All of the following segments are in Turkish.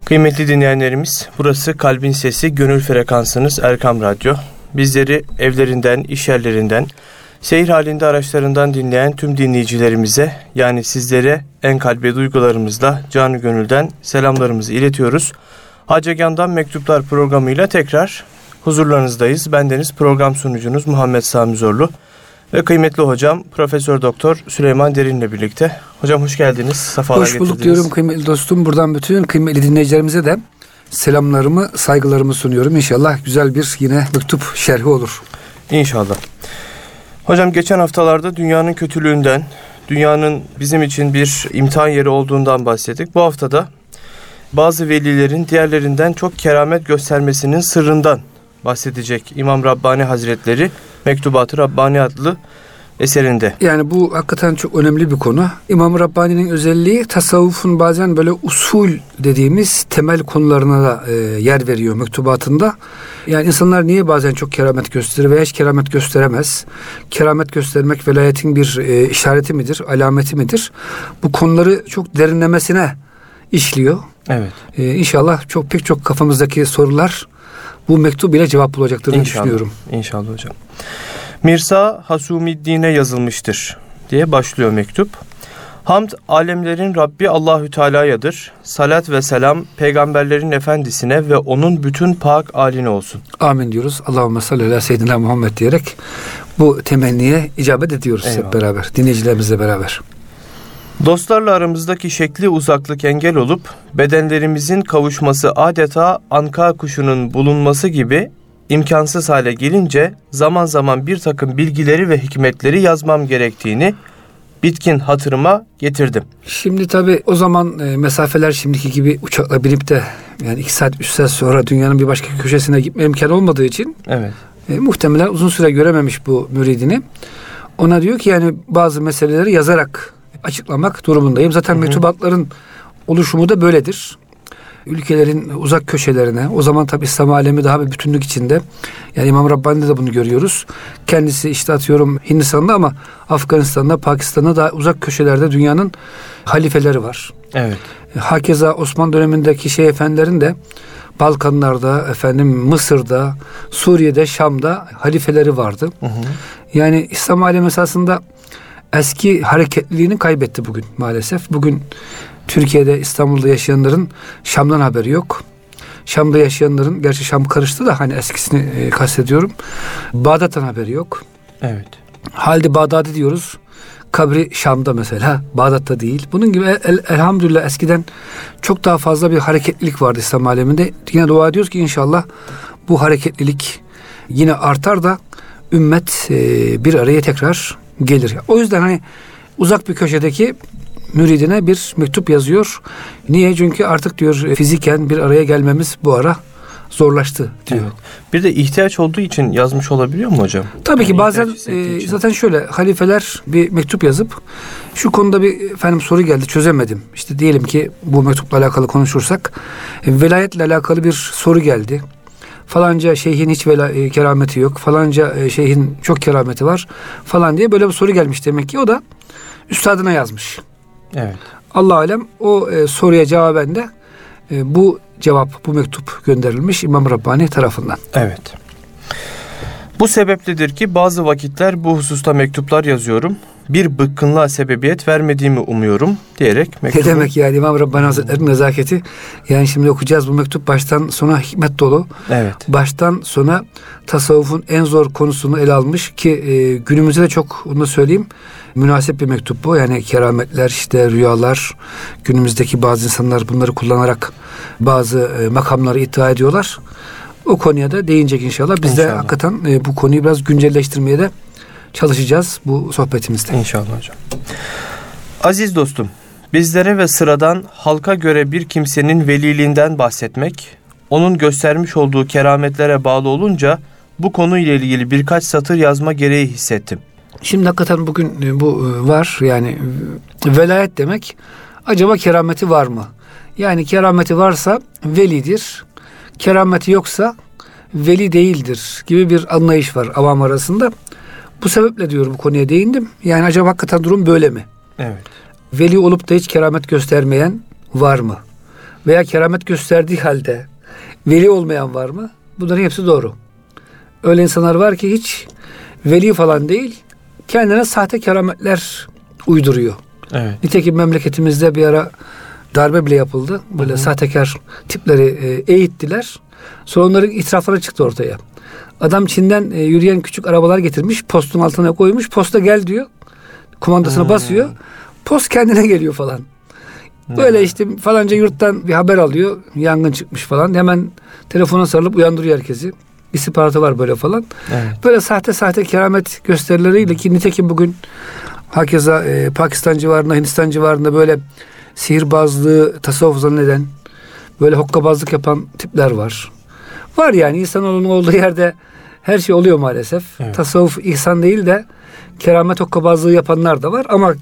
Kıymetli dinleyenlerimiz, burası Kalbin Sesi, gönül frekansınız Erkam Radyo. Bizleri evlerinden, iş yerlerinden, seyir halinde araçlarından dinleyen tüm dinleyicilerimize, yani sizlere en kalbi duygularımızla canı gönülden selamlarımızı iletiyoruz. Hacegan'dan Mektuplar programıyla tekrar huzurlarınızdayız. Bendeniz program sunucunuz Muhammed Sami Zorlu ve kıymetli hocam Profesör Doktor Süleyman Derin'le birlikte. Hocam hoş geldiniz. Sefalar hoş bulduk getirdiniz. Diyorum kıymetli dostum. Buradan bütün kıymetli dinleyicilerimize de selamlarımı, saygılarımı sunuyorum. İnşallah güzel bir yine mektup şerhi olur. İnşallah. Hocam geçen haftalarda dünyanın kötülüğünden, dünyanın bizim için bir imtihan yeri olduğundan bahsettik. Bu haftada bazı velilerin diğerlerinden çok keramet göstermesinin sırrından bahsedecek İmam Rabbani Hazretleri Mektubat-ı Rabbani adlı eserinde. Yani bu hakikaten çok önemli bir konu. İmam Rabbani'nin özelliği tasavvufun bazen böyle usul dediğimiz temel konularına da yer veriyor mektubatında. Yani insanlar niye bazen çok keramet gösterir veya hiç keramet gösteremez? Keramet göstermek velayetin bir işareti midir, alameti midir? Bu konuları çok derinlemesine işliyor. Evet. İnşallah pek çok kafamızdaki sorular bu mektup ile cevap bulacaktır diye düşünüyorum. İnşallah hocam. Mirza Hasumiddin'e yazılmıştır diye başlıyor mektup. Hamd alemlerin Rabbi Allahü Teala'yadır. Salat ve selam peygamberlerin efendisine ve onun bütün pak âline olsun. Amin diyoruz. Allahümme salli ala seyyidina Muhammed diyerek bu temenniye icabet ediyoruz. Eyvallah. Hep beraber, dinleyicilerimizle beraber. Dostlarla aramızdaki şekli uzaklık engel olup bedenlerimizin kavuşması adeta anka kuşunun bulunması gibi imkansız hale gelince zaman zaman bir takım bilgileri ve hikmetleri yazmam gerektiğini bitkin hatırıma getirdim. Şimdi tabii o zaman mesafeler şimdiki gibi uçakla binip de yani 2 saat 3 saat sonra dünyanın bir başka köşesine gitme imkanı olmadığı için evet. Muhtemelen uzun süre görememiş bu müridini. Ona diyor ki yani bazı meseleleri yazarak açıklamak durumundayım. Zaten mektubatların oluşumu da böyledir. Ülkelerin uzak köşelerine, o zaman tabi İslam alemi daha bir bütünlük içinde. Yani İmam Rabbani'de de bunu görüyoruz. Kendisi işte atıyorum Hindistan'da ama Afganistan'da, Pakistan'da daha uzak köşelerde dünyanın halifeleri var. Evet. Hakeza Osmanlı dönemindeki şeyh efendilerin de Balkanlarda, Mısır'da, Suriye'de, Şam'da halifeleri vardı. Yani İslam alemi esasında eski hareketliliğini kaybetti bugün maalesef. Bugün Türkiye'de, İstanbul'da yaşayanların Şam'dan haberi yok. Şam'da yaşayanların, gerçi Şam karıştı da hani eskisini kastediyorum. Bağdat'tan haberi yok. Evet. Halde Bağdat'ı diyoruz. Kabri Şam'da mesela, Bağdat'ta değil. Bunun gibi elhamdülillah eskiden çok daha fazla bir hareketlilik vardı İslam aleminde. Yine dua ediyoruz ki inşallah bu hareketlilik yine artar da ümmet bir araya tekrar gelir. O yüzden hani uzak bir köşedeki müridine bir mektup yazıyor. Niye? Çünkü artık diyor fiziken bir araya gelmemiz bu ara zorlaştı diyor. Evet. Bir de ihtiyaç olduğu için yazmış olabiliyor mu hocam? Tabii ki bazen zaten şöyle halifeler bir mektup yazıp şu konuda bir soru geldi çözemedim. İşte diyelim ki bu mektupla alakalı konuşursak velayetle alakalı bir soru geldi. Falanca şeyhin hiç kerameti yok. Falanca şeyhin çok kerameti var falan diye böyle bir soru gelmiş demek ki o da üstadına yazmış. Evet. Allah alem o soruya cevaben de bu mektup gönderilmiş İmam Rabbani tarafından. Evet. Bu sebepledir ki bazı vakitler bu hususta mektuplar yazıyorum. Bir bıkkınlığa sebebiyet vermediğimi umuyorum diyerek mektubu... Ne demek yani İmam Rabbani Hazretleri'nin nezaketi? Yani şimdi okuyacağız bu mektup baştan sona hikmet dolu. Evet. Baştan sona tasavvufun en zor konusunu ele almış ki günümüzde de çok onu söyleyeyim münasip bir mektup bu. Yani kerametler, işte rüyalar, günümüzdeki bazı insanlar bunları kullanarak bazı makamları iddia ediyorlar. O konuya da değinecek inşallah. Biz de hakikaten bu konuyu biraz güncelleştirmeye de çalışacağız bu sohbetimizde. İnşallah hocam. Aziz dostum, bizlere ve sıradan halka göre bir kimsenin veliliğinden bahsetmek, onun göstermiş olduğu kerametlere bağlı olunca bu konuyla ilgili birkaç satır yazma gereği hissettim. Şimdi hakikaten bugün bu var. Yani velayet demek acaba kerameti var mı? Yani kerameti varsa velidir. Kerameti yoksa veli değildir gibi bir anlayış var avam arasında. Bu sebeple diyorum bu konuya değindim. Yani acaba hakikaten durum böyle mi? Evet. Veli olup da hiç keramet göstermeyen var mı? veya keramet gösterdiği halde veli olmayan var mı? Bunların hepsi doğru. Öyle insanlar var ki hiç veli falan değil, kendine sahte kerametler uyduruyor. Evet. Nitekim memleketimizde bir ara darbe bile yapıldı. Böyle sahtekar tipleri eğittiler. Sonra onların itirafları çıktı ortaya. Adam Çin'den yürüyen küçük arabalar getirmiş. Postun altına koymuş. Posta gel diyor. Kumandasına basıyor. Post kendine geliyor falan. Böyle işte falanca yurttan bir haber alıyor. Yangın çıkmış falan. Hemen telefona sarılıp uyandırıyor herkesi. İstihbaratı var böyle falan. Evet. Böyle sahte keramet gösterileriyle ki nitekim bugün hakeza Pakistan civarında, Hindistan civarında böyle sihirbazlığı tasavvuf zanneden, böyle hokkabazlık yapan tipler var. Var yani insanoğlunun olduğu yerde her şey oluyor maalesef. Evet. Tasavvuf ihsan değil de keramet hokkabazlığı yapanlar da var ama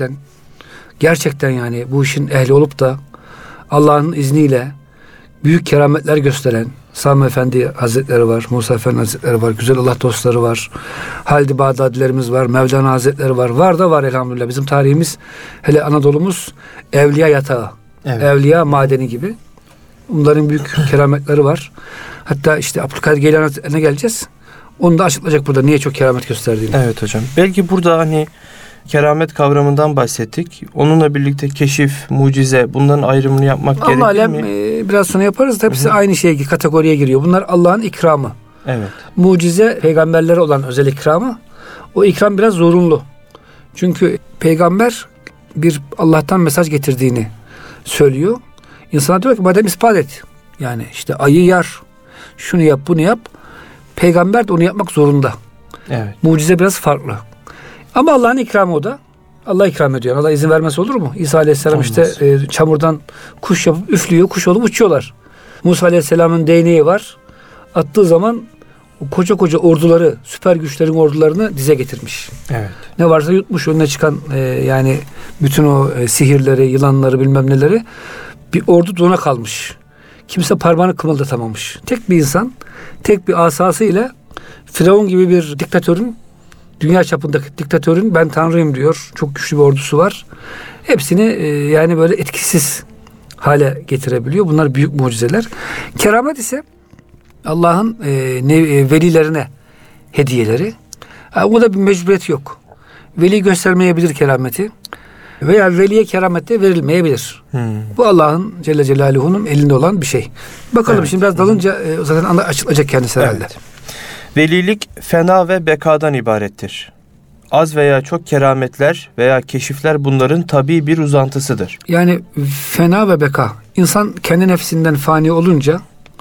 gerçekten yani bu işin ehli olup da Allah'ın izniyle büyük kerametler gösteren Sami Efendi Hazretleri var, Musa Efendi Hazretleri var, güzel Allah dostları var, Halid-i Bağdadilerimiz var, Mevlana Hazretleri var. Var da var elhamdülillah. Bizim tarihimiz, hele Anadolu'muz evliya yatağı, evet. evliya madeni gibi. Bunların büyük kerametleri var. Hatta işte Abdülkadir Geylani Hazretleri'ne geleceğiz. Onu da açıklayacak burada niye çok keramet gösterdiğini. Evet hocam. Belki burada hani keramet kavramından bahsettik. Onunla birlikte keşif, mucize, bunların ayrımını yapmak gerekir alem, mi? Biraz sonra yaparız. Hepsi aynı şeye, kategoriye giriyor. Bunlar Allah'ın ikramı. Evet. Mucize peygamberlere olan özel ikramı. O ikram biraz zorunlu. Çünkü peygamber bir Allah'tan mesaj getirdiğini söylüyor. İnsana diyor ki madem ispat et. Yani işte ayı yar, şunu yap, bunu yap. Peygamber de onu yapmak zorunda. Evet. Mucize biraz farklı. Ama Allah'ın ikramı o da. Allah ikram ediyor. Allah izin vermesi olur mu? İsa Aleyhisselam Olmaz. işte çamurdan kuş yapıp üflüyor. Kuş olup uçuyorlar. Musa Aleyhisselam'ın değneği var. Attığı zaman koca koca orduları, süper güçlerin ordularını dize getirmiş. Evet. Ne varsa yutmuş. Önüne çıkan yani bütün o sihirleri, yılanları bilmem neleri bir ordu dona kalmış. Kimse parmağını kımıldatamamış. Tek bir insan, tek bir asasıyla Firavun gibi bir diktatörün, dünya çapındaki diktatörün ben Tanrıyım diyor. Çok güçlü bir ordusu var. Hepsini yani böyle etkisiz hale getirebiliyor. Bunlar büyük mucizeler. Keramet ise Allah'ın velilerine hediyeleri. O da bir mecburiyet yok. Veli göstermeyebilir kerameti. Veya veliye keramet de verilmeyebilir. Bu Allah'ın Celle Celaluhu'nun elinde olan bir şey. Bakalım evet. şimdi biraz dalınca zaten açıklayacak kendisi herhalde. Evet. Velilik fena ve bekadan ibarettir. Az veya çok kerametler veya keşifler bunların tabii bir uzantısıdır. Yani fena ve beka. İnsan kendi nefsinden fani olunca,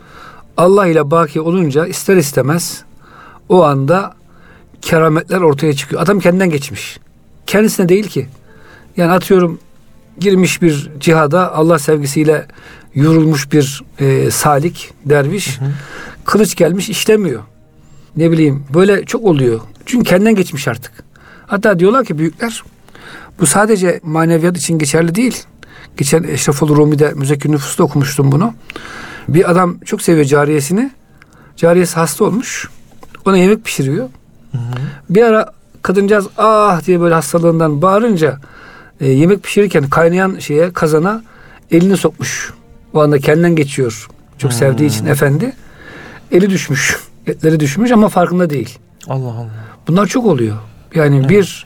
Allah ile baki olunca ister istemez o anda kerametler ortaya çıkıyor. Adam kendinden geçmiş. Kendisine değil ki. Yani atıyorum girmiş bir cihada Allah sevgisiyle yorulmuş bir salik, derviş. Kılıç gelmiş işlemiyor. Ne bileyim böyle çok oluyor. Çünkü kendinden geçmiş artık. Hatta diyorlar ki büyükler bu sadece maneviyat için geçerli değil. Geçen Eşreful Rumi'de Müzekkir Nüfus'ta okumuştum bunu. Bir adam çok seviyor cariyesini. Cariyesi hasta olmuş. Ona yemek pişiriyor. Bir ara kadıncağız ah diye böyle hastalığından bağırınca yemek pişirirken kaynayan kazana elini sokmuş. O anda kendinden geçiyor. Çok sevdiği için efendi. Eli düşmüş. Etleri düşmüş ama farkında değil. Allah Allah. Bunlar çok oluyor. Yani bir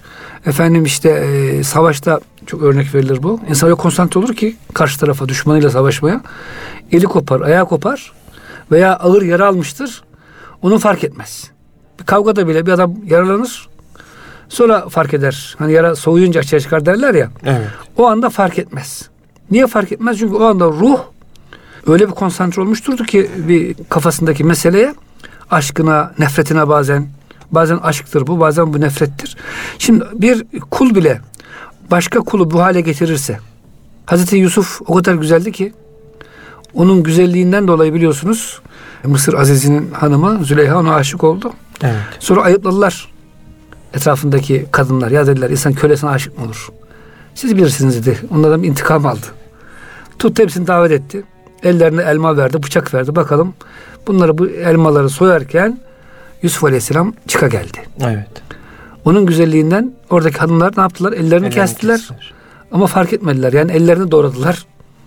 savaşta çok örnek verilir bu. İnsan öyle konsantre olur ki karşı tarafa düşmanıyla savaşmaya. Eli kopar, ayağı kopar veya ağır yara almıştır. Onu fark etmez. Bir kavgada bile bir adam yaralanır. Sonra fark eder. Hani yara soğuyunca açığa çıkar derler ya. Evet. O anda fark etmez. Niye fark etmez? Çünkü o anda ruh öyle bir konsantre olmuşturdu ki bir kafasındaki meseleye, aşkına, nefretine bazen aşktır bu, bazen bu nefrettir. Şimdi bir kul bile başka kulu bu hale getirirse, Hazreti Yusuf o kadar güzeldi ki onun güzelliğinden dolayı biliyorsunuz Mısır Aziz'inin hanımı Züleyha ona aşık oldu. Evet. Sonra ayıpladılar etrafındaki kadınlar. Ya dediler insan kölesine aşık mı olur? Siz bilirsiniz dedi. Onlardan bir intikam aldı. Tuttu hepsini davet etti. Ellerine elma verdi, bıçak verdi. Bakalım bunları bu elmaları soyarken Yusuf Aleyhisselam çıka geldi. Evet. Onun güzelliğinden oradaki hanımlar ne yaptılar? Ellerini kestiler. Ama fark etmediler. Yani ellerini doğradılar.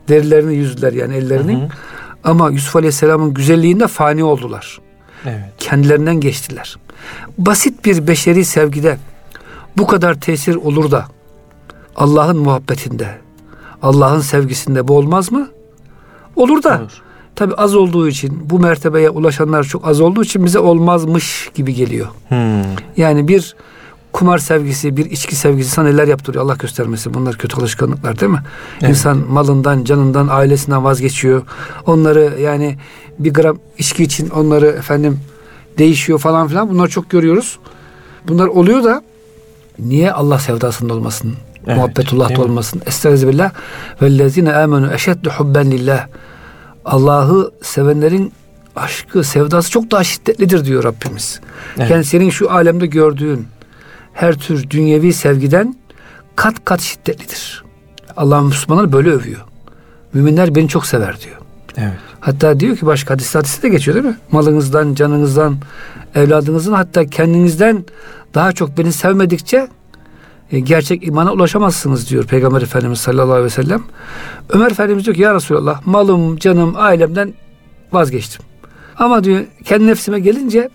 Derilerini yüzdüler yani ellerinin. Hı hı. Ama Yusuf Aleyhisselam'ın güzelliğinde fani oldular. Evet. Kendilerinden geçtiler. Basit bir beşeri sevgide bu kadar tesir olur da Allah'ın muhabbetinde, Allah'ın sevgisinde bu olmaz mı? Olur da. Olur. Tabii az olduğu için, bu mertebeye ulaşanlar çok az olduğu için bize olmazmış gibi geliyor. Yani bir kumar sevgisi, bir içki sevgisi sana neler yaptırıyor Allah göstermesin. Bunlar kötü alışkanlıklar değil mi? Evet. İnsan malından, canından, ailesinden vazgeçiyor. Onları yani bir gram içki için onları değişiyor falan filan. Bunları çok görüyoruz. Bunlar oluyor da niye Allah sevdasında olmasın? Evet, muhabbetullah'ta olmasın. Estağfirullah. Vellezine amenu eşeddu hubben lillah. Allah'ı sevenlerin aşkı, sevdası çok daha şiddetlidir diyor Rabbimiz. Evet. Yani senin şu alemde gördüğün her tür dünyevi sevgiden kat kat şiddetlidir. Allah Müslümanları böyle övüyor. Müminler beni çok sever diyor. Evet. Hatta diyor ki başka hadiste de geçiyor değil mi? Malınızdan, canınızdan, evladınızdan, hatta kendinizden daha çok beni sevmedikçe gerçek imana ulaşamazsınız diyor Peygamber Efendimiz sallallahu aleyhi ve sellem. Ömer Efendimiz diyor ki ya Resulallah, malım, canım, ailemden vazgeçtim. Ama diyor kendi nefsime gelince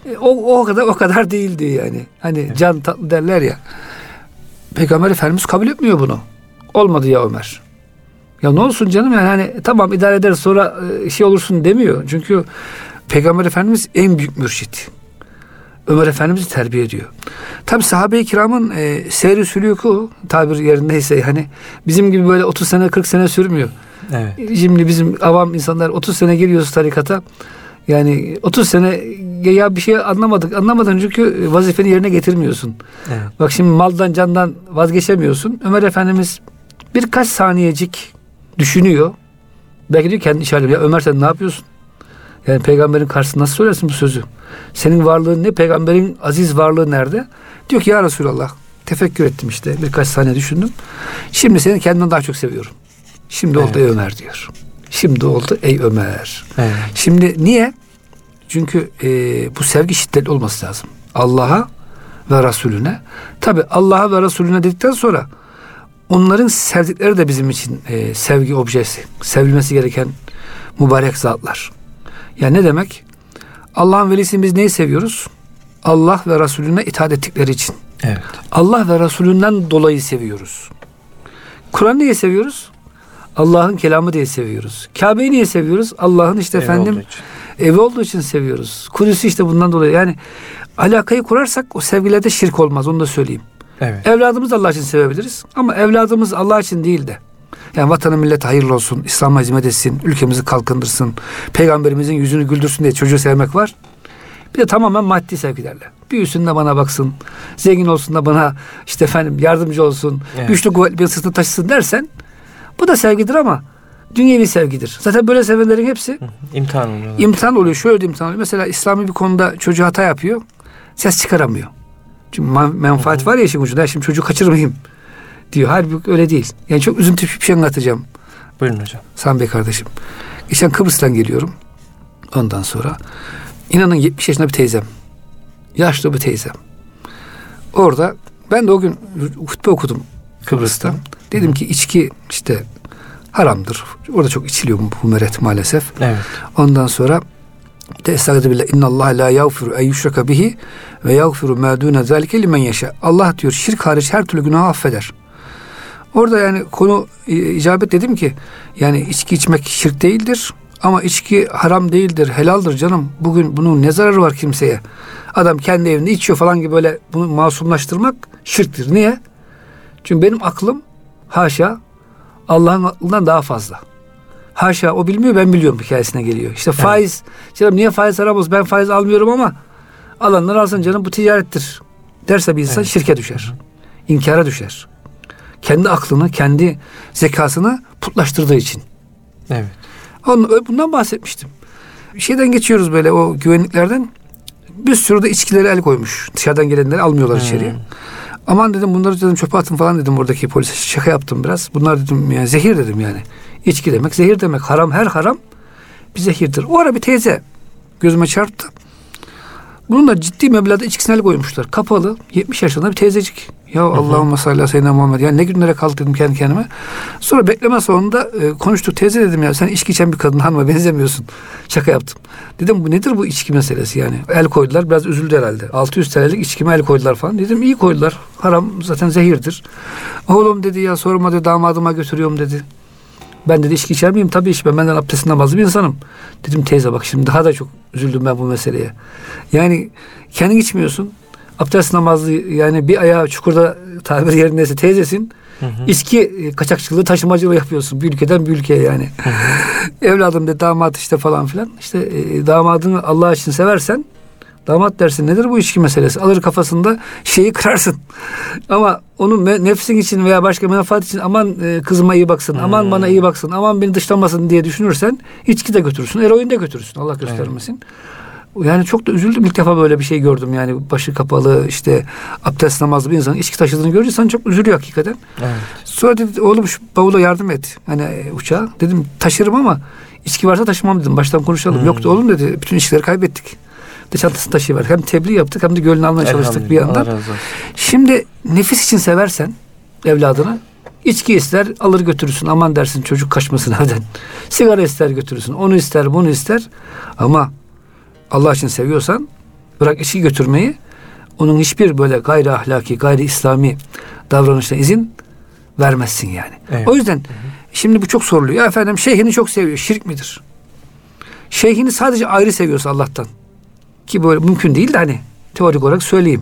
o kadar değil diyor yani. Hani evet. Can tatlı derler ya. Peygamber Efendimiz kabul etmiyor bunu. Olmadı ya Ömer. Ya ne olsun canım yani hani tamam idare ederiz sonra olursun demiyor. Çünkü Peygamber Efendimiz en büyük mürşit. Ömer Efendimiz'i terbiye ediyor. Tabi sahabe-i kiramın seyri sülûku tabir yerindeyse yani bizim gibi böyle 30 sene 40 sene sürmüyor. Evet. Şimdi bizim avam insanlar 30 sene geliyoruz tarikata. Yani 30 sene ya bir şey anlamadın çünkü vazifeni yerine getirmiyorsun. Evet. Bak şimdi maldan candan vazgeçemiyorsun. Ömer Efendimiz birkaç saniyecik düşünüyor. Belki diyor kendi işaretli. Ya Ömer sen ne yapıyorsun? Yani peygamberin karşısında nasıl söylersin bu sözü? Senin varlığın ne? Peygamberin aziz varlığı nerede? Diyor ki ya Resulallah tefekkür ettim işte. Birkaç saniye düşündüm. Şimdi seni kendimden daha çok seviyorum. Şimdi oldu ey Ömer diyor. Şimdi oldu ey Ömer. Evet. Şimdi niye? Çünkü bu sevgi şiddetli olması lazım. Allah'a ve Resulüne. Tabi Allah'a ve Resulüne dedikten sonra onların sevdikleri de bizim için sevgi objesi. Sevilmesi gereken mübarek zatlar. Yani ne demek? Allah'ın velisini biz neyi seviyoruz? Allah ve Resulüne itaat ettikleri için. Evet. Allah ve Resulünden dolayı seviyoruz. Kur'an niye seviyoruz? Allah'ın kelamı diye seviyoruz. Kabe'yi niye seviyoruz? Allah'ın evi olduğu için seviyoruz. Kudüs'ü işte bundan dolayı. Yani alakayı kurarsak o sevgilerde şirk olmaz. Onu da söyleyeyim. Evet. Evladımızı Allah için sevebiliriz. Ama evladımız Allah için değil de yani vatanı millete hayırlı olsun, İslam'a hizmet etsin, ülkemizi kalkındırsın, peygamberimizin yüzünü güldürsün diye çocuğu sevmek var. Bir de tamamen maddi sevgilerle. Büyüsün de bana baksın, zengin olsun da bana yardımcı olsun, evet. Güçlü kuvvetli bir sırtını taşısın dersen bu da sevgidir ama dünyevi sevgidir. Zaten böyle sevenlerin hepsi imtihan oluyor. İmtihan oluyor. Şöyle imtihan oluyor. Mesela İslami bir konuda çocuğu hata yapıyor. Ses çıkaramıyor. Çünkü menfaat var ya işin ucunda. Şimdi çocuğu kaçırmayayım diyor. Halbuki öyle değil. Yani çok üzüntü bir şey anlatacağım. Buyurun hocam. Sami Bey kardeşim. Geçen Kıbrıs'tan geliyorum. Ondan sonra inanın 70 yaşında bir teyzem. Yaşlı bir teyzem. Orada ben de o gün hutbe okudum Kıbrıs'ta. Dedim ki içki haramdır. Orada çok içiliyor bu meret maalesef. Evet. Ondan sonra Estağfirullah innallaha la yağfiru en yushraka bihi ve yağfiru ma dune zalike limen yasha. Allah diyor şirk hariç her türlü günahı affeder. Orada yani konu icabet dedim ki yani içki içmek şirk değildir ama içki haram değildir, helaldir canım. Bugün bunun ne zararı var kimseye? Adam kendi evinde içiyor falan gibi böyle bunu masumlaştırmak şirktir. Niye? Çünkü benim aklım haşa Allah'ın aklından daha fazla. Haşa o bilmiyor ben biliyorum hikayesine geliyor. İşte faiz. Canım niye faiz haram olsun? Ben faiz almıyorum ama alanlar alsın canım bu ticarettir. Derse bir insan şirke düşer. İnkara düşer. Kendi aklını, kendi zekasını putlaştırdığı için. Evet. Bundan bahsetmiştim. Şeyden geçiyoruz böyle o güvenliklerden. Bir sürü de içkileri el koymuş. Dışarıdan gelenleri almıyorlar içeriye. Aman dedim bunları dedim çöpe atın falan dedim oradaki polise. Şaka yaptım biraz. Bunlar dedim yani zehir dedim yani. İçki demek, zehir demek. Haram, her haram bir zehirdir. O ara bir teyze gözüme çarptı. Bunun da ciddi meblağda içkisine el koymuşlar. Kapalı, 70 yaşında bir teyzecik. Ya Allahümme salli ala seyyidina Muhammed. Yani ne günlere kaldık dedim kendi kendime. Sonra bekleme sonunda konuştuk. Teyze dedim ya, sen içki içen bir kadın, hanıma benzemiyorsun. Şaka yaptım. Dedim bu nedir bu içki meselesi yani. El koydular, biraz üzüldü herhalde. 600 TL'lik içkime el koydular falan. Dedim iyi koydular. Haram zaten zehirdir. Oğlum dedi ya, sorma dedi, damadıma götürüyorum dedi. Ben dedi içki içer miyim? Tabii içmem. Benden abdestin namazlı bir insanım. Dedim teyze bak, şimdi daha da çok üzüldüm ben bu meseleye. Yani kendin içmiyorsun. Abdest namazlı, yani bir ayağı çukurda tabir yerindeyse teyzesin. İçki kaçakçılığı, taşımacılığı yapıyorsun. Bir ülkeden bir ülkeye yani. Evladım dedi, damat işte falan filan. İşte damadını Allah için seversen damat dersin nedir bu içki meselesi? Alır kafasında şeyi kırarsın. Ama onun nefsin için veya başka menfaat için aman kızıma iyi baksın, aman bana iyi baksın, aman beni dışlamasın diye düşünürsen içki de götürürsün, eroin de götürürsün. Allah göstermesin. Evet. Yani çok da üzüldüm. İlk defa böyle bir şey gördüm. Yani başı kapalı, işte abdest namazlı bir insanın içki taşıdığını görünce insan çok üzülüyor hakikaten. Evet. Sonra dedi oğlum şu bavula yardım et. Hani uçağa. Dedim taşırım ama içki varsa taşımam dedim. Baştan konuşalım. Yoktu oğlum dedi. Bütün içkileri kaybettik. De çantasını taşıyıver. Hem tebliğ yaptık hem de gönlünü almaya çalıştık bir yandan. Şimdi nefis için seversen evladını, içki ister alır götürürsün. Aman dersin çocuk kaçmasın evden. Sigara ister götürürsün. Onu ister bunu ister. Ama Allah için seviyorsan bırak içki götürmeyi, onun hiçbir böyle gayri ahlaki, gayri İslami davranışına izin vermezsin yani. Evet. O yüzden şimdi bu çok soruluyor. Ya efendim şeyhini çok seviyor. Şirk midir? Şeyhini sadece ayrı seviyorsa Allah'tan, ki böyle mümkün değil de hani teorik olarak söyleyeyim,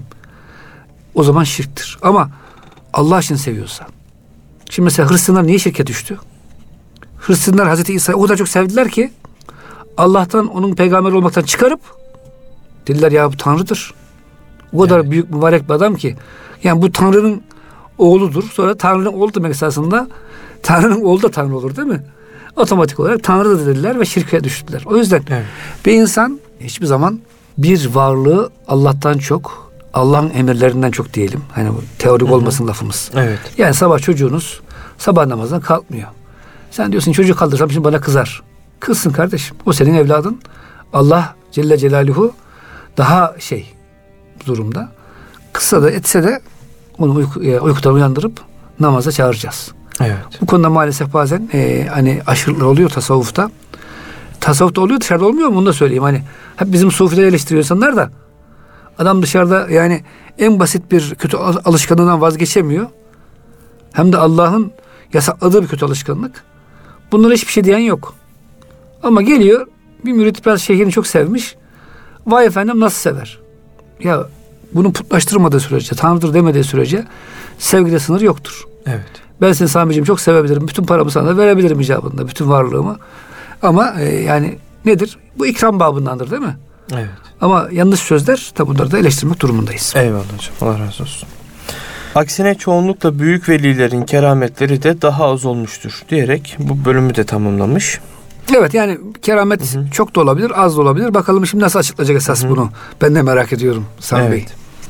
o zaman şirktir. Ama Allah için seviyorsa, şimdi mesela Hristiyanlar niye şirke düştü? Hristiyanlar Hazreti İsa'yı o kadar çok sevdiler ki Allah'tan, onun peygamber olmaktan çıkarıp dediler ya bu Tanrı'dır. O kadar büyük mübarek bir adam ki, yani bu Tanrı'nın oğludur. Sonra Tanrı'nın oğlu demek esasında, Tanrı'nın oğlu da Tanrı olur değil mi? Otomatik olarak Tanrı da dediler ve şirke düştüler. O yüzden bir insan hiçbir zaman bir varlığı Allah'tan çok, Allah'ın emirlerinden çok diyelim. Hani bu teorik olmasın lafımız. Evet. Yani sabah çocuğunuz sabah namazdan kalkmıyor. Sen diyorsun çocuk kaldırsam şimdi bana kızar. Kızsın kardeşim. O senin evladın. Allah Celle Celaluhu daha durumda. Kısa da etse de onu uykudan uyandırıp namaza çağıracağız. Evet. Bu konuda maalesef bazen hani aşırılık oluyor tasavvufta. Tasavvufta oluyor, dışarıda olmuyor mu? Onu da söyleyeyim. Hani hep bizim sufileri eleştiriyor insanlar da. Adam dışarıda yani en basit bir kötü alışkanlığından vazgeçemiyor. Hem de Allah'ın yasakladığı bir kötü alışkanlık. Bunlara hiçbir şey diyen yok. Ama geliyor bir mürit biraz şeyhini çok sevmiş. Vay efendim nasıl sever? Ya bunu putlaştırmadığı sürece, Tanrı'dır demediği sürece sevgide sınır yoktur. Evet. Ben seni Sami'ciğim çok sevebilirim. Bütün paramı sana verebilirim icabında. Bütün varlığımı. Ama yani nedir? Bu ikram babındandır değil mi? Evet. Ama yanlış sözler tabi bunları da eleştirmek durumundayız. Eyvallah hocam. Allah razı olsun. Aksine çoğunlukla büyük velilerin kerametleri de daha az olmuştur diyerek bu bölümü de tamamlamış. Evet, yani keramet çok da olabilir, az da olabilir. Bakalım şimdi nasıl açıklayacak esas bunu. Ben de merak ediyorum Sami Bey.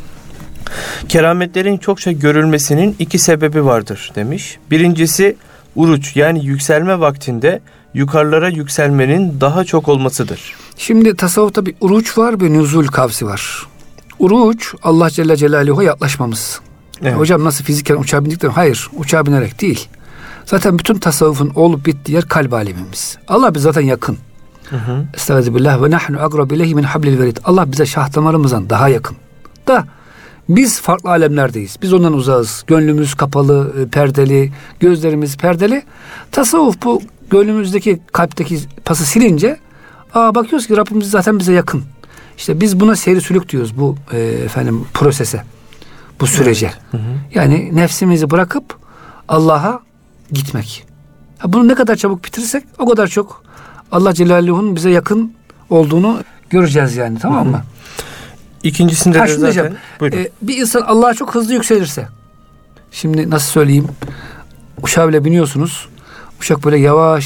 Kerametlerin çokça görülmesinin iki sebebi vardır demiş. Birincisi uruç, yani yükselme vaktinde yukarılara yükselmenin daha çok olmasıdır. Şimdi tasavvufta bir uruç var, bir nüzul kavsi var. Uruç Allah Celle Celaluhu'ya yaklaşmamız. Evet. Hocam nasıl fiziken uçağa bindik de? Hayır, uçağa binerek değil. Zaten bütün tasavvufun olup bittiği yer kalp alemimiz. Allah bize zaten yakın. Estağfirullah ve nahnu akrabu ileyhi min hablil verid. Allah bize şah damarımızdan daha yakın. Da biz farklı alemlerdeyiz. Biz ondan uzağız. Gönlümüz kapalı, perdeli, gözlerimiz perdeli. Tasavvuf bu gönlümüzdeki, kalpteki pası silince bakıyoruz ki Rabbimiz zaten bize yakın. İşte biz buna seyri sülük diyoruz, bu prosese, bu sürece. Evet. Yani nefsimizi bırakıp Allah'a gitmek. Bunu ne kadar çabuk bitirirsek o kadar çok Allah Celaluhu'nun bize yakın olduğunu göreceğiz yani, tamam mı? İkincisinde de zaten bir insan Allah'a çok hızlı yükselirse, şimdi nasıl söyleyeyim, uçağa bile biniyorsunuz, uçak böyle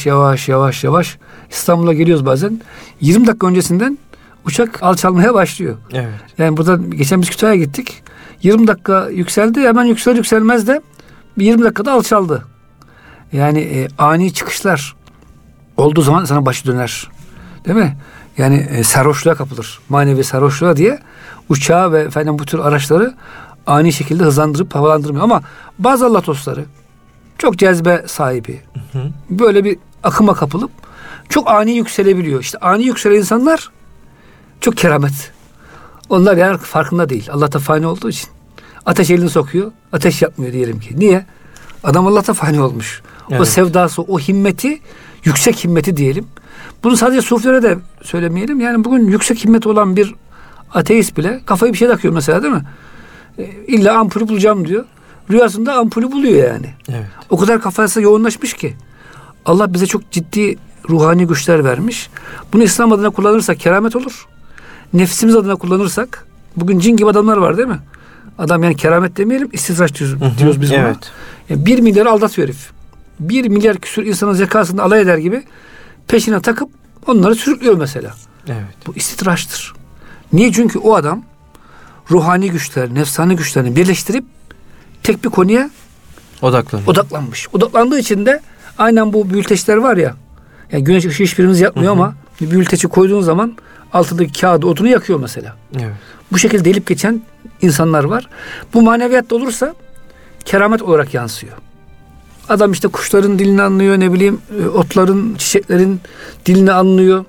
yavaş İstanbul'a geliyoruz bazen, 20 dakika öncesinden uçak alçalmaya başlıyor. Evet. Yani burada geçen biz Kütahya'ya gittik, 20 dakika yükseldi, hemen yükselmez de bir 20 dakikada alçaldı. Yani ani çıkışlar olduğu zaman sana başı döner. Değil mi? Yani sarhoşluğa kapılır. Manevi sarhoşluğa diye uçağı ve efendim bu tür araçları ani şekilde hızlandırıp havalandırmıyor. Ama bazı Allah dostları çok cezbe sahibi. Böyle bir akıma kapılıp çok ani yükselebiliyor. İşte ani yükselen insanlar çok keramet. Onlar yani farkında değil. Allah'ta fani olduğu için. Ateş elini sokuyor. Ateş yapmıyor diyelim ki. Niye? Adam Allah'ta fani olmuş. Evet. O sevdası, o himmeti, yüksek himmeti diyelim. Bunu sadece sufilere de söylemeyelim. Yani bugün yüksek himmeti olan bir ateist bile kafayı bir şey takıyor mesela, değil mi? İlla ampulü bulacağım diyor. Rüyasında ampulü buluyor yani. Evet. O kadar kafası yoğunlaşmış ki. Allah bize çok ciddi ruhani güçler vermiş. Bunu İslam adına kullanırsak keramet olur. Nefsimiz adına kullanırsak, bugün cin gibi adamlar var değil mi? Adam yani keramet demeyelim, istidraç diyoruz biz buna. Evet. Yani 1 milyarı aldatıyor herif. 1 milyar küsur insanın zekasını alay eder gibi peşine takıp onları sürüklüyor mesela. Evet. Bu istidraçtır. Niye? Çünkü o adam ruhani güçler, nefsani güçlerini birleştirip tek bir konuya odaklanmış. Odaklandığı için de aynen bu büyülteçler var ya, yani güneş ışığı hiçbirimiz yakmıyor ama bir büyülteci koyduğun zaman altındaki kağıdı, odunu yakıyor mesela. Evet. Bu şekilde delip geçen insanlar var. Bu maneviyatta olursa keramet olarak yansıyor. Adam işte kuşların dilini anlıyor, ne bileyim otların, çiçeklerin dilini anlıyor.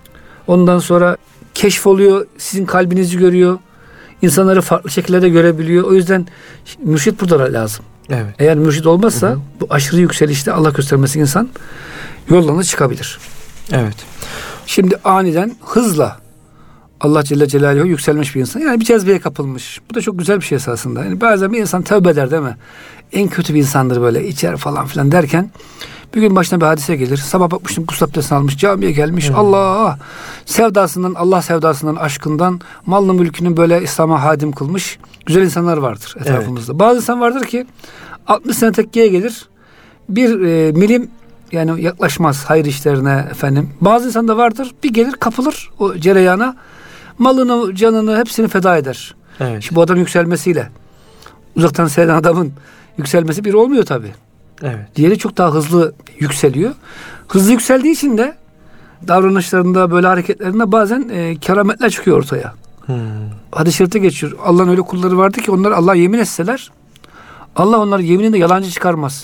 Ondan sonra keşf oluyor, sizin kalbinizi görüyor. İnsanları farklı şekillerde görebiliyor. O yüzden mürşit burada lazım. Evet. Eğer mürşit olmazsa bu aşırı yükselişte Allah göstermesi insan yollarına çıkabilir. Evet. Şimdi aniden hızla Allah Celle Celaluhu yükselmiş bir insan. Yani bir cezbeye kapılmış. Bu da çok güzel bir şey esasında. Yani bazen bir insan tövbe eder değil mi? En kötü bir insandır böyle, içer falan filan derken bir gün başına bir hadise gelir. Sabah bakmıştım, gusül abdestini almış, camiye gelmiş. Allah sevdasından, Allah sevdasından, aşkından malını mülkünü böyle İslam'a hadim kılmış güzel insanlar vardır etrafımızda. Evet. Bazı insan vardır ki 60 sene tekkiye gelir. Bir milim yani yaklaşmaz hayır işlerine efendim. Bazı insan da vardır, bir gelir kapılır o cereyana. Malını, canını hepsini feda eder. Evet. Şimdi bu adam yükselmesiyle uzaktan seyreden adamın yükselmesi bir olmuyor tabii. Evet. Diğeri çok daha hızlı yükseliyor. Hızlı yükseldiği için de davranışlarında, böyle hareketlerinde bazen kerametler çıkıyor ortaya. Hadis-i şerifte geçiyor. Allah'ın öyle kulları vardı ki onlar Allah yemin etseler Allah onları yemininde yalancı çıkarmaz.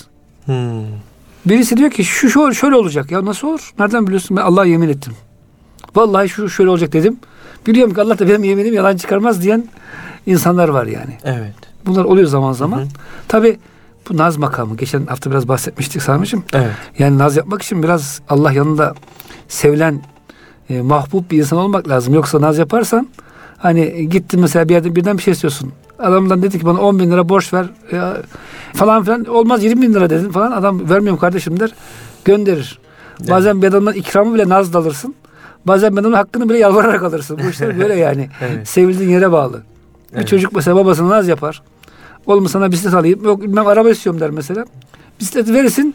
Birisi diyor ki şu şöyle olacak. Ya nasıl olur? Nereden biliyorsun? Ben Allah'a yemin ettim. Vallahi şu şöyle olacak dedim. Biliyorum ki Allah da benim yeminim yalan çıkarmaz diyen insanlar var yani. Evet. Bunlar oluyor zaman zaman. Tabii bu naz makamı. Geçen hafta biraz bahsetmiştik Sami'cim. Evet. Yani naz yapmak için biraz Allah yanında sevilen, mahbub bir insan olmak lazım. Yoksa naz yaparsan hani gittin mesela bir yerden birden bir şey istiyorsun. Adamdan dedi ki bana 10 bin lira borç ver falan filan. Olmaz 20 bin lira dedin falan. Adam vermiyorum kardeşim der. Gönderir. Evet. Bazen bir adamdan ikramı bile nazla alırsın. Bazen ben onun hakkını bile yalvararak alırsın. Bu işler böyle yani. Evet. Sevildiğin yere bağlı. Evet. Bir çocuk mesela babasına naz yapar. Oğlum sana bisiklet alayım. Yok ben araba istiyorum der mesela. Bisikleti verirsin.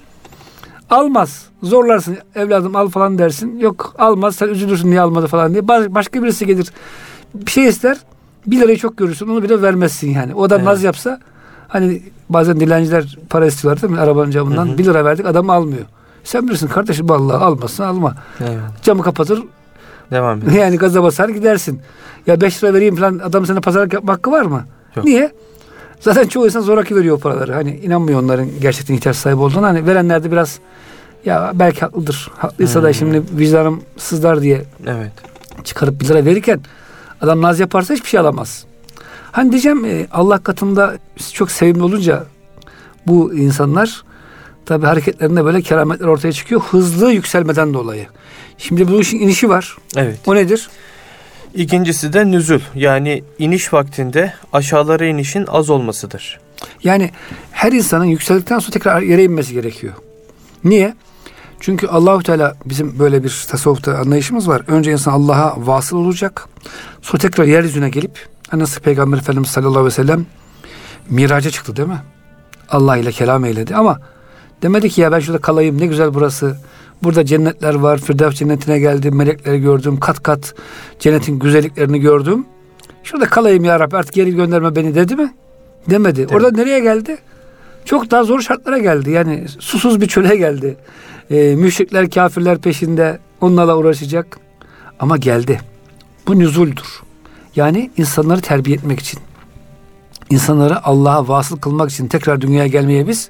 Almaz. Zorlarsın. Evladım al falan dersin. Yok almaz. Sen üzülürsün niye almadı falan diye. Başka birisi gelir. Bir şey ister. 1 lirayı çok görürsün. Onu bile vermezsin yani. O adam naz yapsa hani bazen dilenciler para istiyorlar değil mi? Arabanın camından 1 lira verdik. Adam almıyor. Sen bilirsin kardeşim vallahi almasın alma. Evet. Camı kapatır. Devam edin. Yani gaza basar gidersin. Ya 5 lira vereyim falan adam sana pazarlık yapma hakkı var mı? Yok. Niye? Zaten çoğu insan zoraki veriyor o paraları. Hani inanmıyor onların gerçekten ihtiyaç sahibi olduğuna. Hani verenler de biraz ya belki haklıdır. Haklıysa da şimdi vicdanım sızlar diye çıkarıp 1 lira verirken adam naz yaparsa hiçbir şey alamaz. Hani diyeceğim Allah katında çok sevimli olunca bu insanlar tabii hareketlerinde böyle kerametler ortaya çıkıyor. Hızlı yükselmeden dolayı. Şimdi bu işin inişi var. Evet. O nedir? İkincisi de nüzul. Yani iniş vaktinde aşağılara inişin az olmasıdır. Yani her insanın yükseldikten sonra tekrar yere inmesi gerekiyor. Niye? Çünkü Allahu Teala bizim böyle bir tasavvufta anlayışımız var. Önce insan Allah'a vasıl olacak. Sonra tekrar yeryüzüne gelip nasıl Peygamber Efendimiz sallallahu aleyhi ve sellem miraca çıktı değil mi? Allah ile kelam eyledi ama demedi ki ya ben şurada kalayım ne güzel burası. Burada cennetler var. Firdevs cennetine geldim. Melekleri gördüm. Kat kat cennetin güzelliklerini gördüm. Şurada kalayım ya Rabbi artık geri gönderme beni dedi mi? Demedi. Evet. Orada nereye geldi? Çok daha zor şartlara geldi. Yani susuz bir çöle geldi. Müşrikler, kafirler peşinde onlarla uğraşacak. Ama geldi. Bu nüzuldür. Yani insanları terbiye etmek için, insanları Allah'a vasıl kılmak için tekrar dünyaya gelmeye biz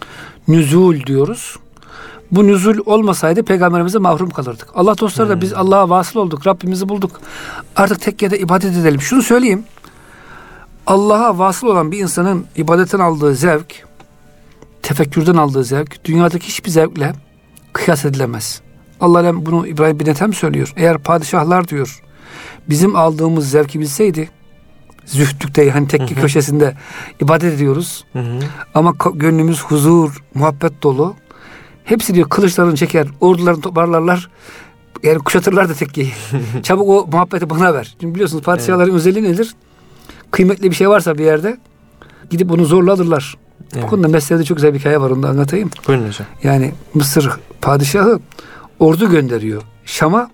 nüzul diyoruz. Bu nüzul olmasaydı peygamberimize mahrum kalırdık. Allah dostları da biz Allah'a vasıl olduk. Rabbimizi bulduk. Artık tekkede ibadet edelim. Şunu söyleyeyim. Allah'a vasıl olan bir insanın ibadetten aldığı zevk, tefekkürden aldığı zevk, dünyadaki hiçbir zevkle kıyas edilemez. Allah bunu İbrahim bin Ethem söylüyor. Eğer padişahlar diyor, bizim aldığımız zevki bilseydi, zühdükte hani tekke köşesinde ibadet ediyoruz. Ama gönlümüz huzur, muhabbet dolu. Hepsi diyor kılıçlarını çeker, ordularını toparlarlar. Yani kuşatırlar da tekkeyi. Çabuk o muhabbeti bana ver. Çünkü biliyorsunuz padişahların özelliği nedir? Kıymetli bir şey varsa bir yerde gidip onu zorla alırlar. Bu konuda meselede çok güzel bir hikaye var, onu da anlatayım. Buyurun hocam. Yani Mısır padişahı ordu gönderiyor Şam'a.